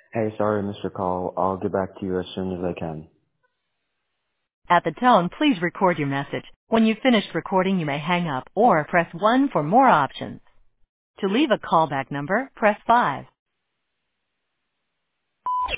Hey, sorry, Mr. Call. I'll get back to you as soon as I can. At the tone, please record your message. When you've finished recording, you may hang up or press 1 for more options. To leave a callback number, press 5.